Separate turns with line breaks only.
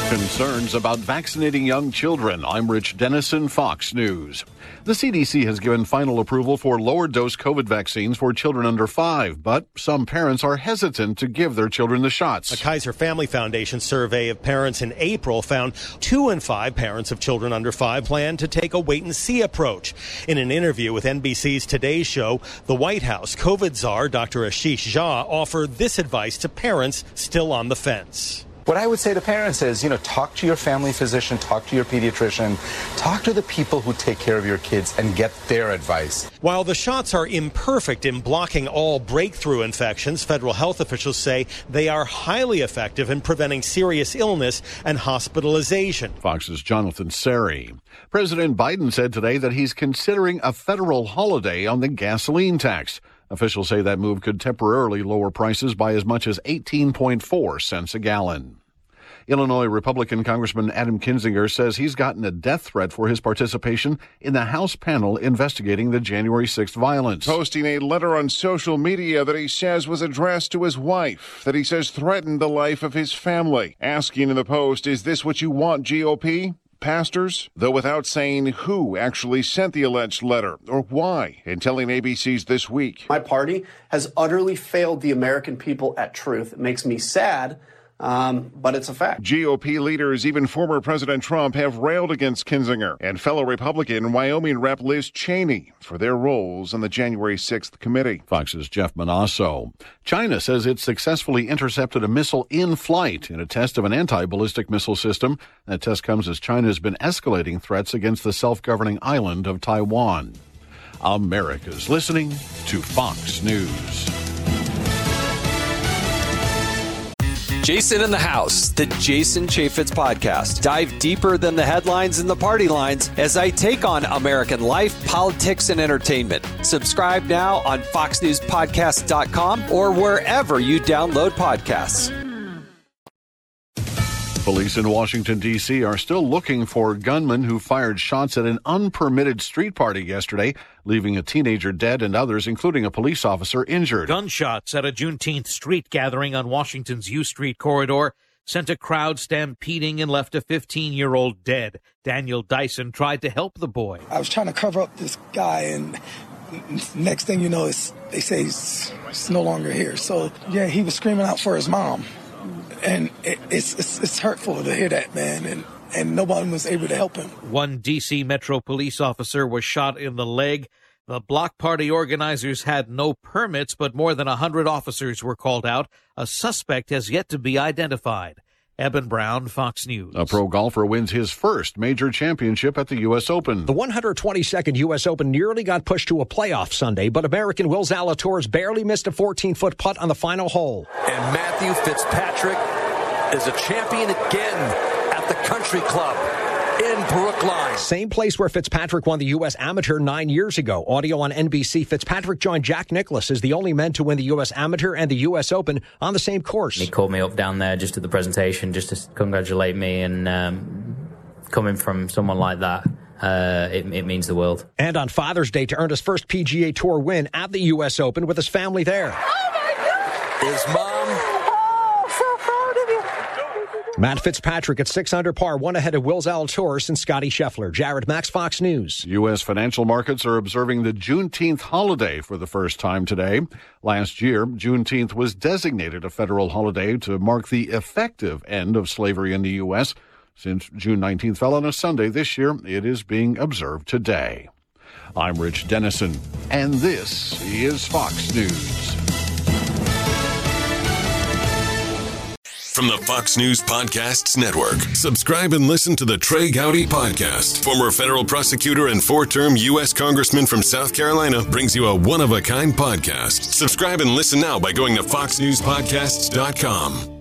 Concerns about vaccinating young children. I'm Rich Dennison, Fox News. The CDC has given final approval for lower-dose COVID vaccines for children under 5, but some parents are hesitant to give their children the shots.
A Kaiser Family Foundation survey of parents in April found 2 in 5 parents of children under 5 plan to take a wait-and-see approach. In an interview with NBC's Today Show, the White House COVID czar, Dr. Ashish Jha, offered this advice to parents still on the fence.
What I would say to parents is, talk to your family physician, talk to your pediatrician, talk to the people who take care of your kids and get their advice.
While the shots are imperfect in blocking all breakthrough infections, federal health officials say they are highly effective in preventing serious illness and hospitalization.
Fox's Jonathan Seri. President Biden said today that he's considering a federal holiday on the gasoline tax. Officials say that move could temporarily lower prices by as much as 18.4 cents a gallon. Illinois Republican Congressman Adam Kinzinger says he's gotten a death threat for his participation in the House panel investigating the January 6th violence.
Posting a letter on social media that he says was addressed to his wife, that he says threatened the life of his family. Asking in the Post, is this what you want, GOP? Pastors, though without saying who actually sent the alleged letter or why, and telling ABC's This Week.
My party has utterly failed the American people at truth. It makes me sad, but it's a fact.
GOP leaders, even former President Trump, have railed against Kinzinger and fellow Republican Wyoming Rep. Liz Cheney for their roles in the January 6th committee.
Fox's Jeff Manasso. China says it successfully intercepted a missile in flight in a test of an anti-ballistic missile system. That test comes as China has been escalating threats against the self-governing island of Taiwan. America's listening to Fox News.
Jason in the House, the Jason Chaffetz podcast. Dive deeper than the headlines and the party lines as I take on American life, politics, and entertainment. Subscribe now on foxnewspodcast.com or wherever you download podcasts.
Police in Washington, D.C. are still looking for gunmen who fired shots at an unpermitted street party yesterday, leaving a teenager dead and others, including a police officer, injured.
Gunshots at a Juneteenth street gathering on Washington's U Street corridor sent a crowd stampeding and left a 15-year-old dead. Daniel Dyson tried to help the boy.
I was trying to cover up this guy, and next thing you know, they say he's no longer here. So, yeah, he was screaming out for his mom. And it's hurtful to hear that, man, and no one was able to help him.
One D.C. Metro police officer was shot in the leg. The block party organizers had no permits, but more than 100 officers were called out. A suspect has yet to be identified. Eben Brown, Fox News.
A pro golfer wins his first major championship at the U.S. Open.
The 122nd U.S. Open nearly got pushed to a playoff Sunday, but American Will Zalatoris barely missed a 14-foot putt on the final hole.
And Matthew Fitzpatrick is a champion again at the Country Club in Brookline.
Same place where Fitzpatrick won the U.S. Amateur 9 years ago. Audio on NBC. Fitzpatrick joined Jack Nicklaus as the only men to win the U.S. Amateur and the U.S. Open on the same course.
He called me up down there just at the presentation just to congratulate me, and coming from someone like that, it means the world. And
on Father's Day to earn his first PGA Tour win at the U.S. Open with his family there.
Oh, my God! His mom.
Matt Fitzpatrick at 6 under par, one ahead of Will Zalatoris and Scotty Scheffler. Jared Max, Fox News.
U.S. financial markets are observing the Juneteenth holiday for the first time today. Last year, Juneteenth was designated a federal holiday to mark the effective end of slavery in the U.S. Since June 19th fell on a Sunday this year, it is being observed today. I'm Rich Dennison, and this is Fox News.
From the Fox News Podcasts Network, subscribe and listen to the Trey Gowdy Podcast. Former federal prosecutor and 4-term U.S. Congressman from South Carolina brings you a one-of-a-kind podcast. Subscribe and listen now by going to foxnewspodcasts.com.